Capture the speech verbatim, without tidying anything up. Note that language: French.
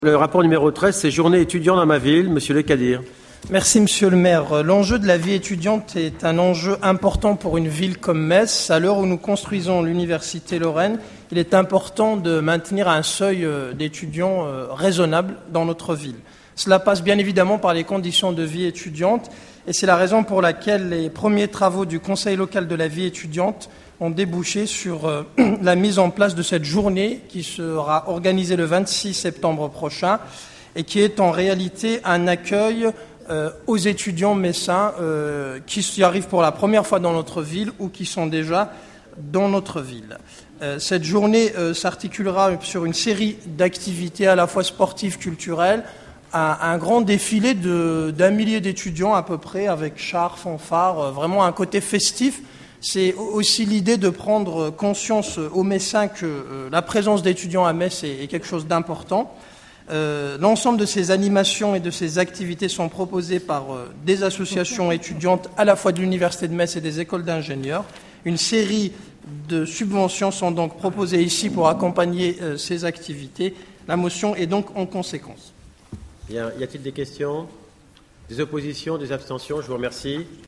Le rapport numéro treize, c'est Journée étudiante dans ma ville. Monsieur Le Cadir. Merci, Monsieur le maire. L'enjeu de la vie étudiante est un enjeu important pour une ville comme Metz. À l'heure où nous construisons l'Université Lorraine, il est important de maintenir un seuil d'étudiants raisonnable dans notre ville. Cela passe bien évidemment par les conditions de vie étudiante et c'est la raison pour laquelle les premiers travaux du Conseil local de la vie étudiante ont débouché sur euh, la mise en place de cette journée qui sera organisée le vingt-six septembre prochain et qui est en réalité un accueil euh, aux étudiants messins euh, qui y arrivent pour la première fois dans notre ville ou qui sont déjà dans notre ville. Euh, cette journée euh, s'articulera sur une série d'activités à la fois sportives, culturelles, un, un grand défilé de, d'un millier d'étudiants à peu près avec chars, fanfares, euh, vraiment un côté festif. C'est aussi l'idée de prendre conscience aux Messins que euh, la présence d'étudiants à Metz est, est quelque chose d'important. Euh, l'ensemble de ces animations et de ces activités sont proposées par euh, des associations étudiantes à la fois de l'Université de Metz et des écoles d'ingénieurs. Une série de subventions sont donc proposées ici pour accompagner euh, ces activités. La motion est donc en conséquence. Bien, y a-t-il des questions, des oppositions, des abstentions? Je vous remercie.